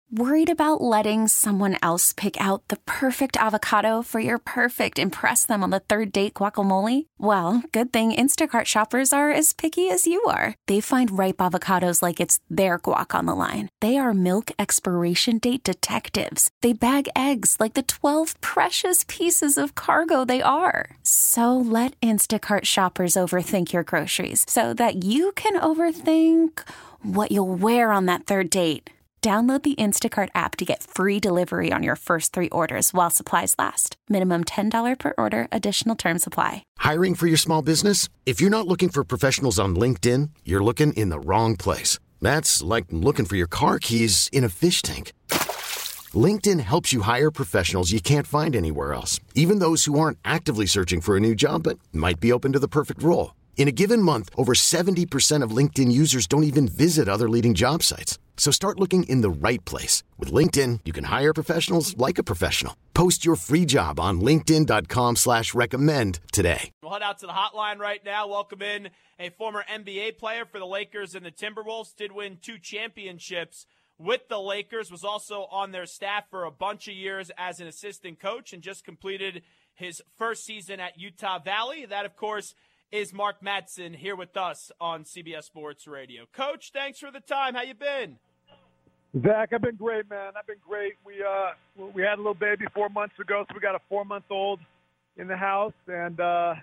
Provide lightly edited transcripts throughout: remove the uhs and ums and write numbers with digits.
Worried about letting someone else pick out the perfect avocado for your perfect impress them on the third date guacamole? Well, good thing Instacart shoppers are as picky as you are. They find ripe avocados like it's their guac on the line. They are milk expiration date detectives. They bag eggs like the 12 precious pieces of cargo they are. So let Instacart shoppers overthink your groceries so that you can overthink what you'll wear on that third date. Download the Instacart app to get free delivery on your first 3 orders while supplies last. Minimum $10 per order. Additional terms apply. Hiring for your small business? If you're not looking for professionals on LinkedIn, you're looking in the wrong place. That's like looking for your car keys in a fish tank. LinkedIn helps you hire professionals you can't find anywhere else, even those who aren't actively searching for a new job but might be open to the perfect role. In a given month, over 70% of LinkedIn users don't even visit other leading job sites. So start looking in the right place. With LinkedIn, you can hire professionals like a professional. Post your free job on linkedin.com/recommend today. We'll head out to the hotline right now. Welcome in a former NBA player for the Lakers and the Timberwolves. Did win 2 championships with the Lakers. Was also on their staff for a bunch of years as an assistant coach and just completed his first season at Utah Valley. That, of course, is Mark Madsen here with us on CBS Sports Radio. Coach, thanks for the time. How you been? Zach, I've been great, man. I've been great. We had a little baby 4 months ago, so we got a 4-month-old in the house. And,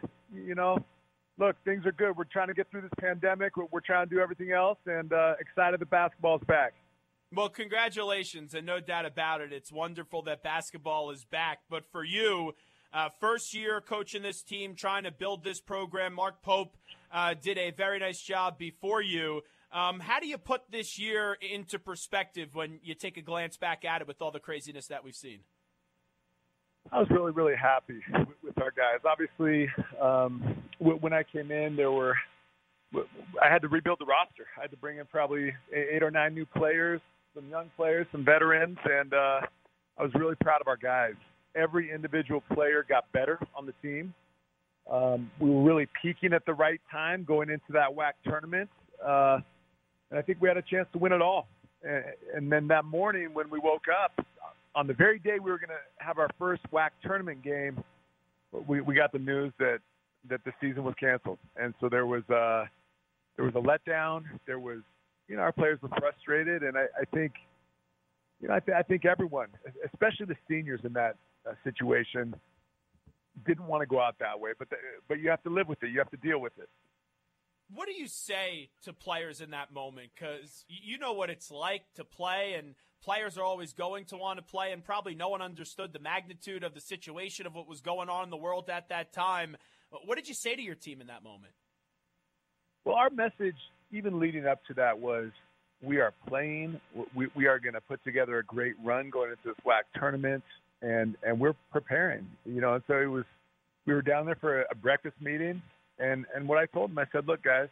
look, things are good. We're trying to get through this pandemic. We're trying to do everything else, and excited that basketball's back. Well, congratulations, and no doubt about it. It's wonderful that basketball is back. But for you, first year coaching this team, trying to build this program, Mark Pope did a very nice job before you. How do you put this year into perspective when you take a glance back at it with all the craziness that we've seen? I was really, really happy with our guys. Obviously, when I came in, I had to rebuild the roster. I had to bring in probably 8 or 9 new players, some young players, some veterans, and I was really proud of our guys. Every individual player got better on the team. We were really peaking at the right time going into that WAC tournament. And I think we had a chance to win it all. And then that morning when we woke up, on the very day we were going to have our first WAC tournament game, we got the news that the season was canceled. And so there was a letdown. There was, our players were frustrated. And I think, I think everyone, especially the seniors in that situation, didn't want to go out that way. But you have to live with it. You have to deal with it. What do you say to players in that moment? Because you know what it's like to play, and players are always going to want to play, and probably no one understood the magnitude of the situation of what was going on in the world at that time. What did you say to your team in that moment? Well, our message, even leading up to that, was we are playing. We are going to put together a great run going into this WAC tournament, and we're preparing. And so we were down there for a breakfast meeting. And what I told them, I said, look, guys,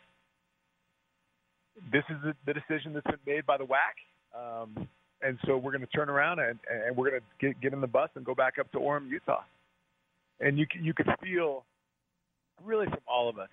this is the decision that's been made by the WAC. And so we're going to turn around and we're going to get in the bus and go back up to Orem, Utah. And you could feel really from all of us,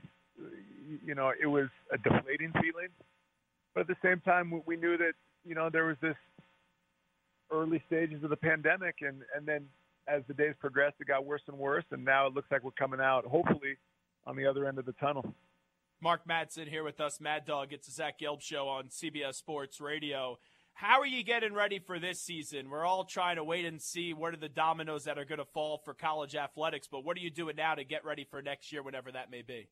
it was a deflating feeling. But at the same time, we knew that, there was this early stages of the pandemic. And then as the days progressed, it got worse and worse. And now it looks like we're coming out, hopefully, on the other end of the tunnel. Mark Madsen here with us, Mad Dog. It's the Zach Gelb Show on CBS Sports Radio. How are you getting ready for this season? We're all trying to wait and see what are the dominoes that are going to fall for college athletics, but what are you doing now to get ready for next year, whenever that may be?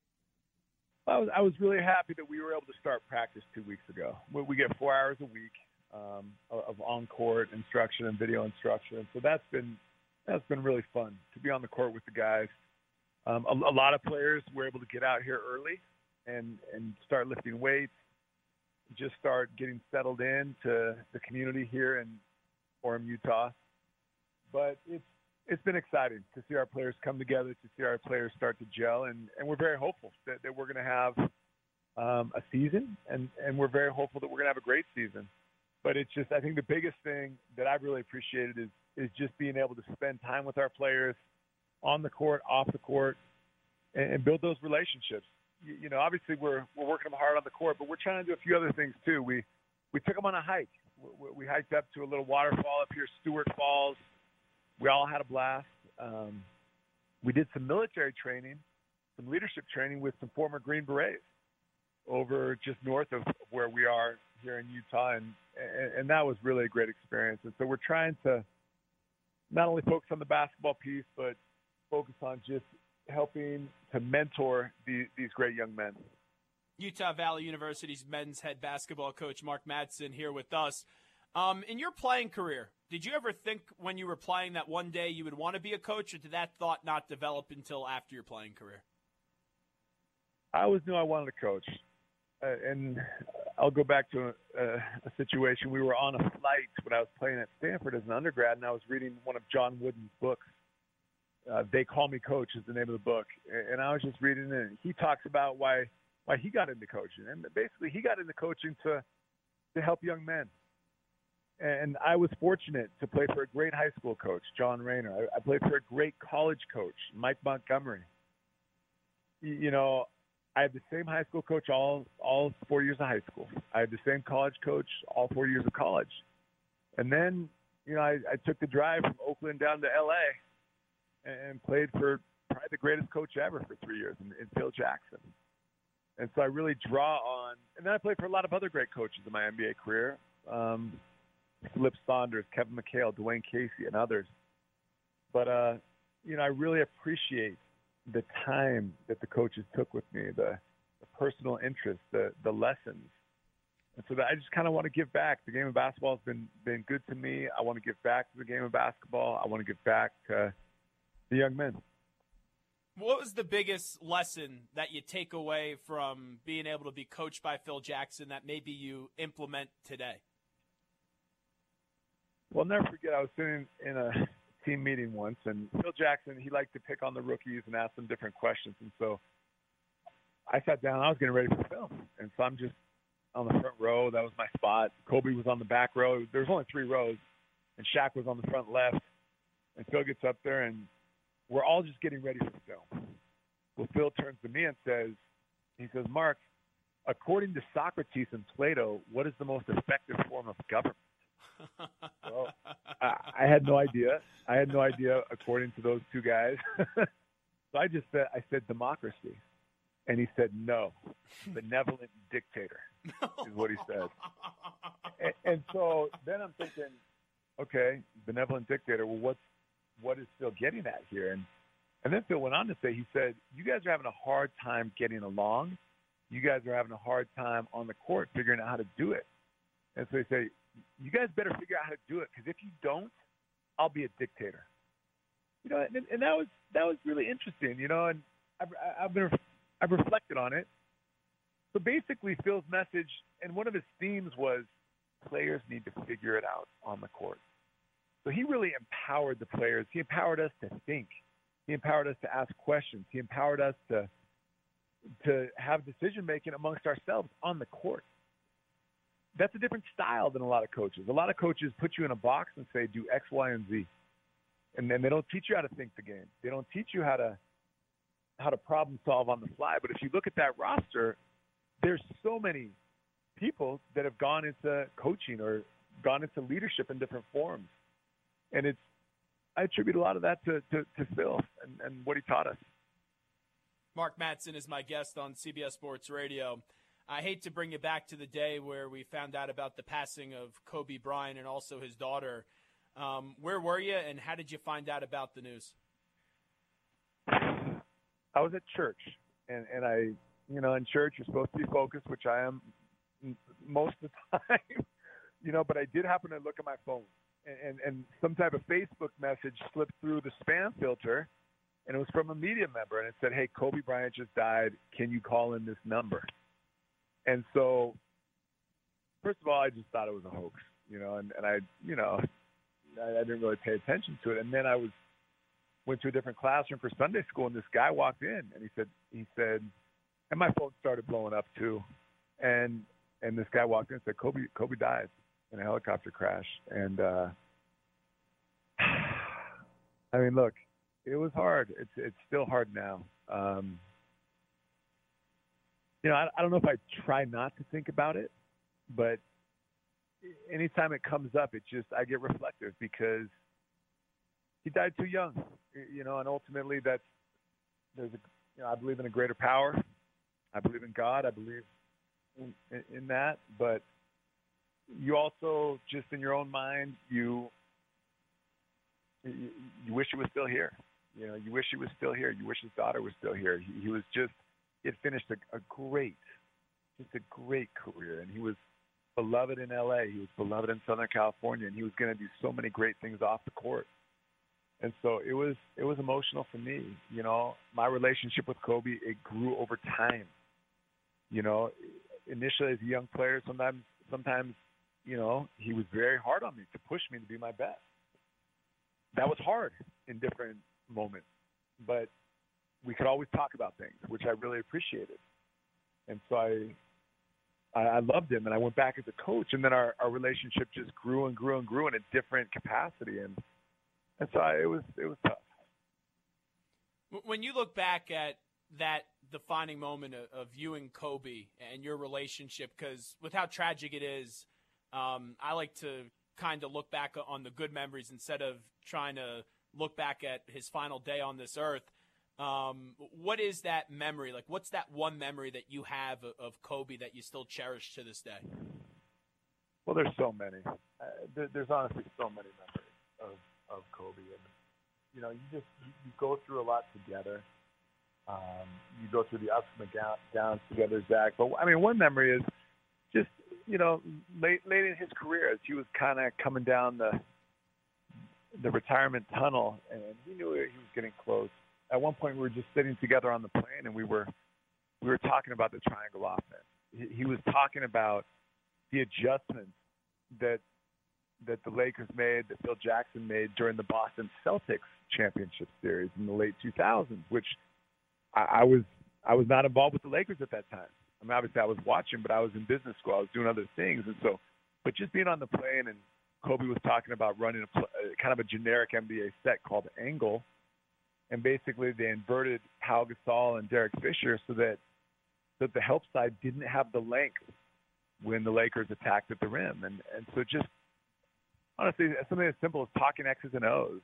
I was really happy that we were able to start practice 2 weeks ago. We get 4 hours a week of on-court instruction and video instruction, so that's been really fun to be on the court with the guys. A lot of players were able to get out here early and start lifting weights, just start getting settled in to the community here in Orem, Utah. But it's been exciting to see our players come together, to see our players start to gel, and we're very hopeful that we're going to have a season, and we're very hopeful that we're going to have a great season. But it's just, I think the biggest thing that I've really appreciated is just being able to spend time with our players on the court, off the court, and build those relationships. Obviously we're working them hard on the court, but we're trying to do a few other things too. We took them on a hike. We hiked up to a little waterfall up here, Stewart Falls. We all had a blast. We did some military training, some leadership training with some former Green Berets over just north of where we are here in Utah, and that was really a great experience. And so we're trying to not only focus on the basketball piece, but focus on just helping to mentor these great young men. Utah Valley University's men's head basketball coach Mark Madsen here with us. In your playing career, did you ever think when you were playing that one day you would want to be a coach, or did that thought not develop until after your playing career? I always knew I wanted to coach. And I'll go back to a situation. We were on a flight when I was playing at Stanford as an undergrad, and I was reading one of John Wooden's books. They Call Me Coach is the name of the book. And I was just reading it, and he talks about why he got into coaching. And basically, he got into coaching to help young men. And I was fortunate to play for a great high school coach, John Rayner. I played for a great college coach, Mike Montgomery. You know, I had the same high school coach all 4 years of high school. I had the same college coach all 4 years of college. And then, you know, I took the drive from Oakland down to L.A. and played for probably the greatest coach ever for 3 years in Phil Jackson. And so I really draw on – and then I played for a lot of other great coaches in my NBA career, Flip Saunders, Kevin McHale, Dwayne Casey, and others. But, you know, I really appreciate the time that the coaches took with me, the personal interest, the lessons. And so that I just kind of want to give back. The game of basketball has been good to me. I want to give back to the game of basketball. I want to give back to the young men. What was the biggest lesson that you take away from being able to be coached by Phil Jackson that maybe you implement today? Well, I'll never forget, I was sitting in a team meeting once, and Phil Jackson, he liked to pick on the rookies and ask them different questions. And so I sat down, I was getting ready for film. And so I'm just on the front row. That was my spot. Kobe was on the back row. There was only 3 rows, and Shaq was on the front left. And Phil gets up there, and we're all just getting ready for film. Well, Phil turns to me and says, Mark, according to Socrates and Plato, what is the most effective form of government? Well, I had no idea. According to those two guys. So I said democracy. And he said, no, benevolent dictator is what he said. And so then I'm thinking, okay, benevolent dictator, well, what is Phil getting at here? And then Phil went on to say, he said, you guys are having a hard time getting along. You guys are having a hard time on the court figuring out how to do it. And so he said, you guys better figure out how to do it, because if you don't, I'll be a dictator. You know, and that was really interesting, you know, and I've reflected on it. So basically, Phil's message, and one of his themes was, players need to figure it out on the court. So he really empowered the players. He empowered us to think. He empowered us to ask questions. He empowered us to have decision-making amongst ourselves on the court. That's a different style than a lot of coaches. A lot of coaches put you in a box and say, do X, Y, and Z. And then they don't teach you how to think the game. They don't teach you how to problem solve on the fly. But if you look at that roster, there's so many people that have gone into coaching or gone into leadership in different forms. And I attribute a lot of that to Phil and what he taught us. Mark Madsen is my guest on CBS Sports Radio. I hate to bring you back to the day where we found out about the passing of Kobe Bryant and also his daughter. Where were you, and how did you find out about the news? I was at church, and I, you know, in church you're supposed to be focused, which I am most of the time, you know, but I did happen to look at my phone, and some type of Facebook message slipped through the spam filter, and it was from a media member, and it said, hey, Kobe Bryant just died. Can you call in this number? And so, first of all, I just thought it was a hoax, you know, and I, you know, I didn't really pay attention to it. And then I went to a different classroom for Sunday school, and this guy walked in, and he said, and my phone started blowing up too. And this guy walked in and said, Kobe died in a helicopter crash. And, I mean, look, it was hard. It's still hard now. You know, I don't know if I try not to think about it, but anytime it comes up, I get reflective because he died too young, and ultimately I believe in a greater power. I believe in God. I believe in that, but you also just in your own mind, you wish he was still here. You wish he was still here. You wish his daughter was still here. He had finished a great career, and he was beloved in LA. He was beloved in Southern California, and he was going to do so many great things off the court. And so it was emotional for me. My relationship with Kobe, it grew over time. Initially as a young player, sometimes, he was very hard on me to push me to be my best. That was hard in different moments, but we could always talk about things, which I really appreciated. And so I loved him, and I went back as a coach, and then our relationship just grew and grew and grew in a different capacity. And so it was tough. When you look back at that defining moment of you and Kobe and your relationship, because with how tragic it is, I like to kind of look back on the good memories instead of trying to look back at his final day on this earth. What is that memory? Like, what's that one memory that you have of Kobe that you still cherish to this day? Well, there's so many. There's honestly so many memories of Kobe. And, you go through a lot together. You go through the ups and the downs together, Zach. But, one memory is just, late in his career as he was kind of coming down the retirement tunnel, and he knew he was getting close. At one point, we were just sitting together on the plane, and we were talking about the triangle offense. He was talking about the adjustments that the Lakers made, that Phil Jackson made during the Boston Celtics championship series in the late 2000s, which I was not involved with the Lakers at that time. Obviously I was watching, but I was in business school. I was doing other things, but just being on the plane, and Kobe was talking about running kind of a generic NBA set called Angle. And basically, they inverted Pau Gasol and Derek Fisher so that the help side didn't have the length when the Lakers attacked at the rim. And so just, honestly, something as simple as talking X's and O's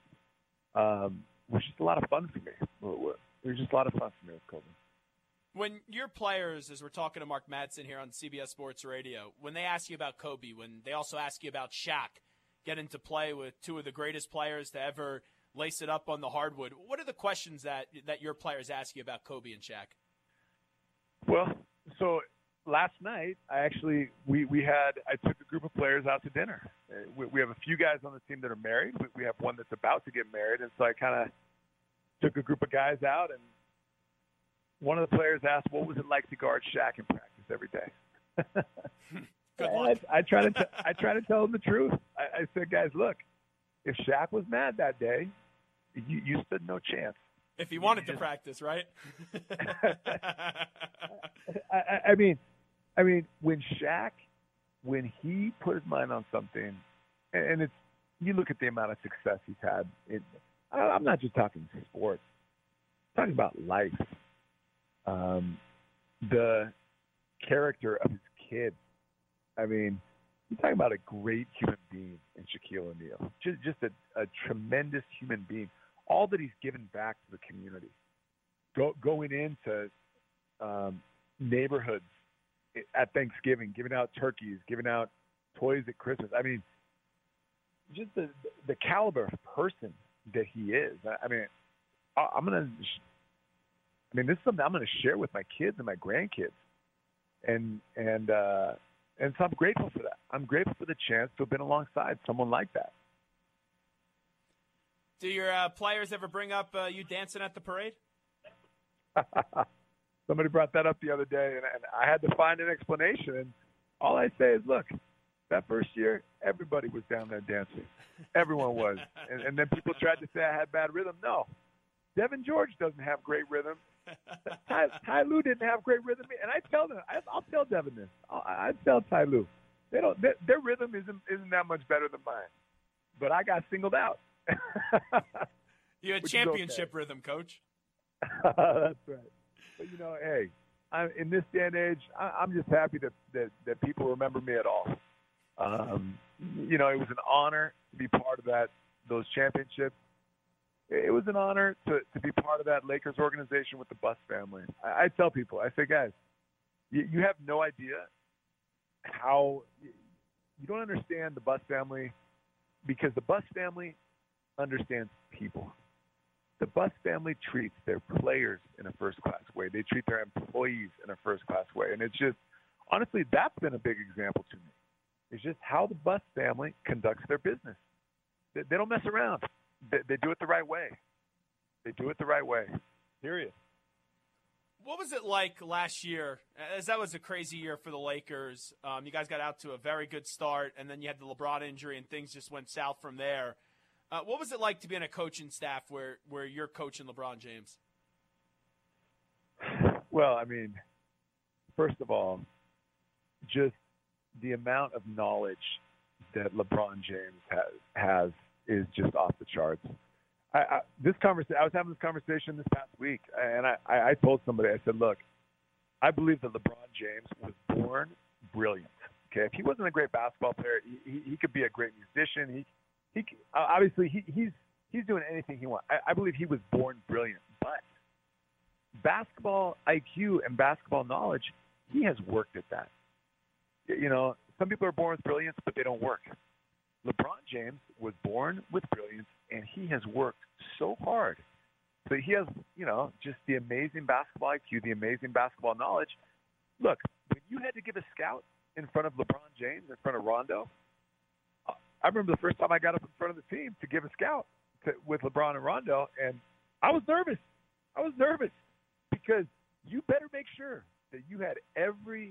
was just a lot of fun for me. It was just a lot of fun for me with Kobe. When your players, as we're talking to Mark Madsen here on CBS Sports Radio, when they ask you about Kobe, when they also ask you about Shaq, getting to play with two of the greatest players to ever lace it up on the hardwood, what are the questions that your players ask you about Kobe and Shaq? Well, so last night, I took a group of players out to dinner. We have a few guys on the team that are married. We have one that's about to get married, and so I kind of took a group of guys out, and one of the players asked, what was it like to guard Shaq in practice every day? Good luck. I try to tell them the truth. I said, guys, look, if Shaq was mad that day, you stood no chance. If he wanted to practice, right? I mean, when he put his mind on something, and you look at the amount of success he's had. I'm not just talking sports. I'm talking about life. The character of his kids. You're talking about a great human being in Shaquille O'Neal. Just a tremendous human being. All that he's given back to the community. Going into neighborhoods at Thanksgiving, giving out turkeys, giving out toys at Christmas. Just the caliber of person that he is. This is something I'm going to share with my kids and my grandkids. And so I'm grateful for that. I'm grateful for the chance to have been alongside someone like that. Do your players ever bring up you dancing at the parade? Somebody brought that up the other day, and I had to find an explanation. And all I say is, look, that first year, everybody was down there dancing. Everyone was. And then people tried to say I had bad rhythm. No. Devin George doesn't have great rhythm. Ty Lue didn't have great rhythm. And I tell them, I'll tell Devin this. I tell Ty Lue. Their rhythm isn't that much better than mine. But I got singled out. You had championship rhythm, Coach. That's right. But, hey, in this day and age, I'm just happy that people remember me at all. You know, it was an honor to be part of those championships. It was an honor to be part of that Lakers organization with the Buss family. I tell people, I say, guys, you have no idea how you don't understand the Buss family, because the Buss family understands people. The Buss family treats their players in a first-class way. They treat their employees in a first-class way. And it's just, honestly, that's been a big example to me. It's just how the Buss family conducts their business. They don't mess around. They do it the right way. They do it the right way. Period. What was it like last year? As that was a crazy year for the Lakers. You guys got out to a very good start, and then you had the LeBron injury, and things just went south from there. What was it like to be on a coaching staff where you're coaching LeBron James? Well, I mean, first of all, just the amount of knowledge that LeBron James has is just off the charts. I was having this conversation this past week, and I told somebody, I said, look, I believe that LeBron James was born brilliant. Okay, if he wasn't a great basketball player, he could be a great musician. He obviously he's doing anything he wants. I believe he was born brilliant, but basketball IQ and basketball knowledge, he has worked at that. You know, some people are born with brilliance, but they don't work. LeBron James was born with brilliance, and he has worked so hard. So he has, you know, just the amazing basketball IQ, the amazing basketball knowledge. Look, when you had to give a scout in front of LeBron James, in front of Rondo, I remember the first time I got up in front of the team to give a scout with LeBron and Rondo, and I was nervous. I was nervous because you better make sure that you had every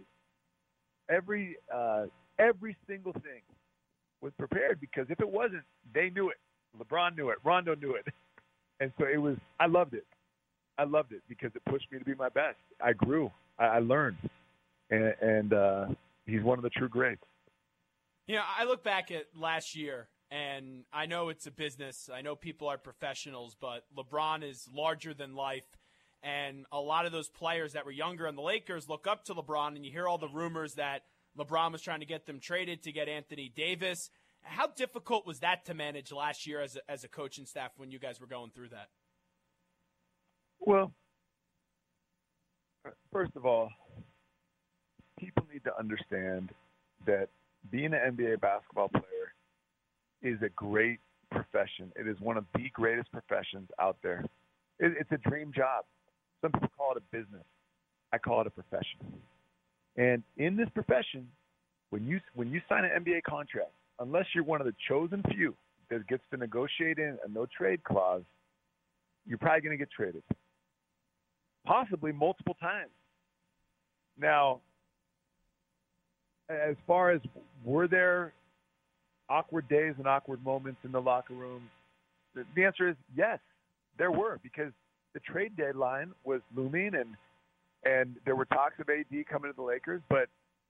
single thing was prepared, because if it wasn't, they knew it. LeBron knew it. Rondo knew it. And so I loved it. I loved it because it pushed me to be my best. I grew. I learned. And he's one of the true greats. You know, I look back at last year, and I know it's a business. I know people are professionals, but LeBron is larger than life. And a lot of those players that were younger on the Lakers look up to LeBron, and you hear all the rumors that LeBron was trying to get them traded to get Anthony Davis. How difficult was that to manage last year as a coaching staff when you guys were going through that? Well, first of all, people need to understand that being an NBA basketball player is a great profession. It is one of the greatest professions out there. It's a dream job. Some people call it a business. I call it a profession. And in this profession, when you sign an NBA contract, unless you're one of the chosen few that gets to negotiate in a no-trade clause, you're probably going to get traded, possibly multiple times. Now, as far as were there awkward days and awkward moments in the locker room, the answer is yes, there were, because the trade deadline was looming, and there were talks of AD coming to the Lakers. But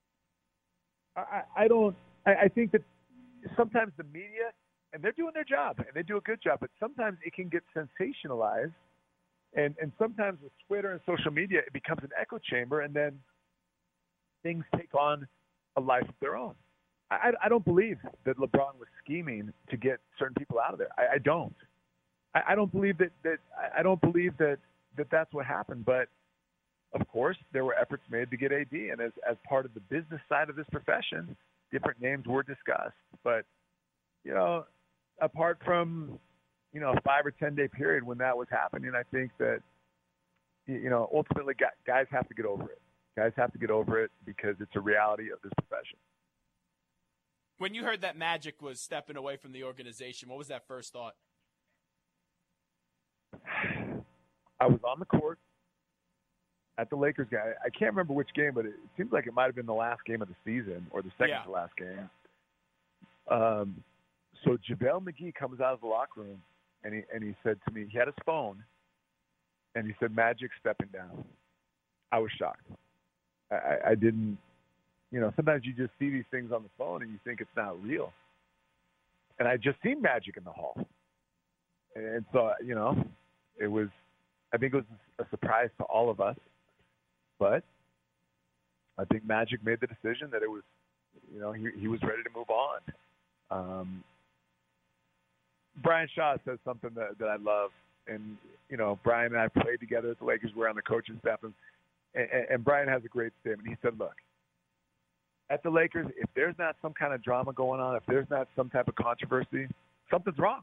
I think that sometimes the media, and they're doing their job, and they do a good job, but sometimes it can get sensationalized, and sometimes with Twitter and social media, it becomes an echo chamber, and then things take on a life of their own. I don't believe that LeBron was scheming to get certain people out of there. I don't. I don't believe that. I don't believe that that's what happened. But of course, there were efforts made to get AD, and as part of the business side of this profession, different names were discussed. But you know, apart from a 5 or 10 day period when that was happening, I think that ultimately guys have to get over it. Guys have to get over it because it's a reality of this profession. When you heard that Magic was stepping away from the organization, what was that first thought? I was on the court at the Lakers game. I can't remember which game, but it seems like it might have been the last game of the season or the second to last game. So JaVale McGee comes out of the locker room, and he said to me, he had his phone, and he said, "Magic stepping down." I was shocked. I didn't, sometimes you just see these things on the phone and you think it's not real. And I just seen Magic in the hall. And so, I think it was a surprise to all of us. But I think Magic made the decision that it was he was ready to move on. Brian Shaw says something that I love, and Brian and I played together at the Lakers. We're on the coaching staff, and Brian has a great statement. He said, "Look, at the Lakers, if there's not some kind of drama going on, if there's not some type of controversy, something's wrong."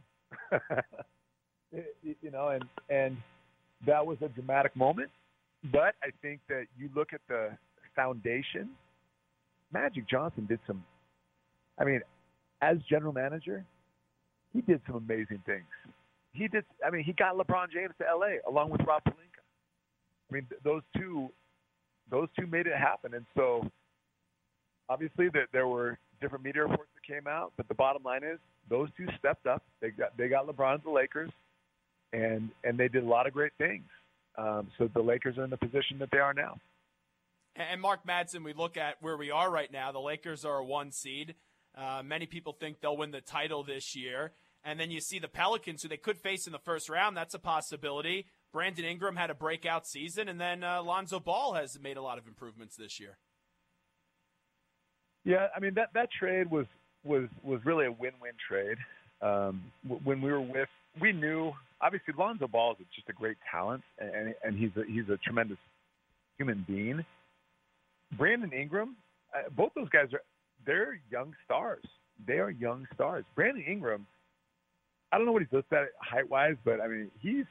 And that was a dramatic moment. But I think that you look at the foundation. Magic Johnson did some. I mean, as general manager, he did some amazing things. He got LeBron James to LA along with Rob Pelinka. I mean, those two made it happen. And so, obviously, there were different media reports that came out, but the bottom line is those two stepped up. They got LeBron to the Lakers, and they did a lot of great things. So the Lakers are in the position that they are now. And Mark Madsen, we look at where we are right now. The Lakers are a 1 seed. Many people think they'll win the title this year. And then you see the Pelicans, who they could face in the first round. That's a possibility. Brandon Ingram had a breakout season, and then Lonzo Ball has made a lot of improvements this year. Yeah, I mean, that trade was really a win-win trade. When we knew, obviously, Lonzo Ball is just a great talent, and he's a tremendous human being. Brandon Ingram, both those guys they're young stars. They are young stars. Brandon Ingram, I don't know what he's listed at height-wise, but I mean, he's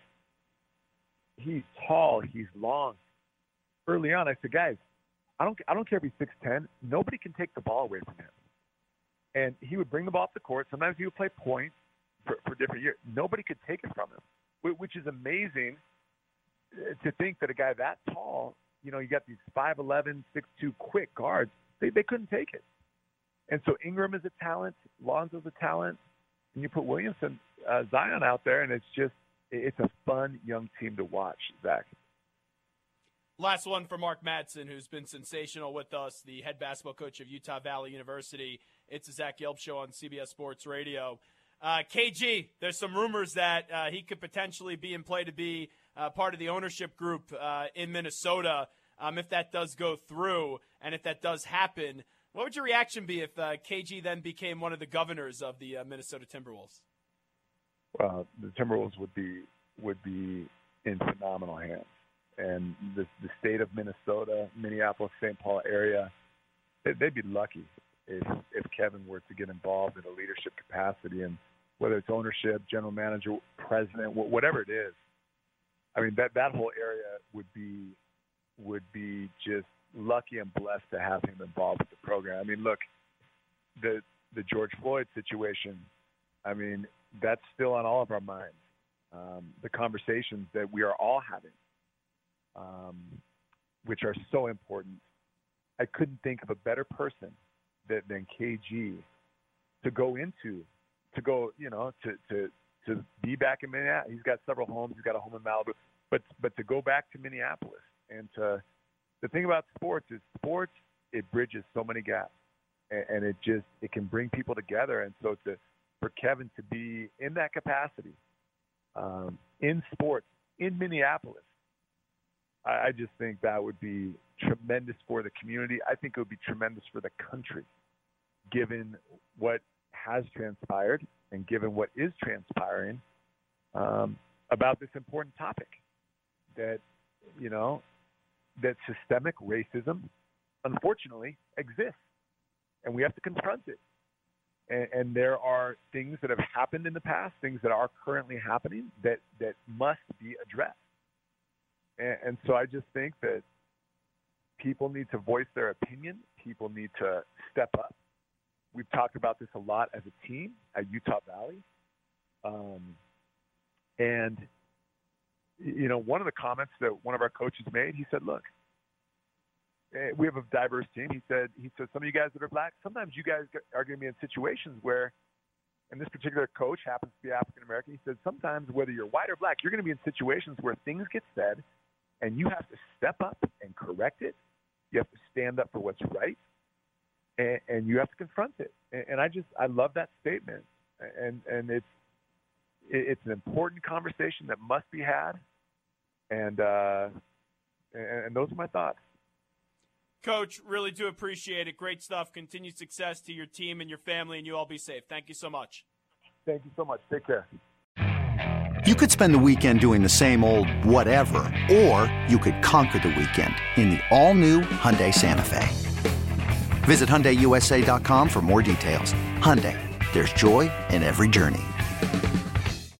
tall, he's long. Early on, I said, guys, I don't care if he's 6'10". Nobody can take the ball away from him. And he would bring the ball up the court. Sometimes he would play point for different years. Nobody could take it from him, which is amazing to think that a guy that tall, you got these 5'11", 6'2", quick guards. They couldn't take it. And so Ingram is a talent. Lonzo's a talent. And you put Williamson, Zion out there, and it's a fun young team to watch, Zach. Last one for Mark Madsen, who's been sensational with us, the head basketball coach of Utah Valley University. It's the Zach Yelp Show on CBS Sports Radio. KG, there's some rumors that he could potentially be in play to be part of the ownership group in Minnesota if that does go through, and if that does happen. What would your reaction be if KG then became one of the governors of the Minnesota Timberwolves? Well, the Timberwolves would be in phenomenal hands. And the state of Minnesota, Minneapolis, St. Paul area, they'd be lucky if Kevin were to get involved in a leadership capacity, and whether it's ownership, general manager, president, whatever it is. I mean, that whole area would be just lucky and blessed to have him involved with the program. I mean, look, the George Floyd situation, I mean, that's still on all of our minds. The conversations that we are all having, which are so important. I couldn't think of a better person than KG to be back in Minneapolis. He's got several homes. He's got a home in Malibu, but to go back to Minneapolis, and the thing about sports is it bridges so many gaps, and it can bring people together. And so for Kevin to be in that capacity in sports in Minneapolis, I just think that would be tremendous for the community. I think it would be tremendous for the country, given what has transpired and given what is transpiring about this important topic that systemic racism, unfortunately, exists, and we have to confront it. And there are things that have happened in the past, things that are currently happening that must be addressed. And so I just think that people need to voice their opinion. People need to step up. We've talked about this a lot as a team at Utah Valley. And one of the comments that one of our coaches made, he said, look, we have a diverse team. He said, some of you guys that are black, sometimes you guys are going to be in situations where, and this particular coach happens to be African-American, he said, sometimes whether you're white or black, you're going to be in situations where things get said and you have to step up and correct it. You have to stand up for what's right, and you have to confront it. And I love that statement. And it's an important conversation that must be had. And those are my thoughts. Coach, really do appreciate it. Great stuff. Continued success to your team and your family, and you all be safe. Thank you so much. Thank you so much. Take care. You could spend the weekend doing the same old whatever, or you could conquer the weekend in the all-new Hyundai Santa Fe. Visit HyundaiUSA.com for more details. Hyundai, there's joy in every journey.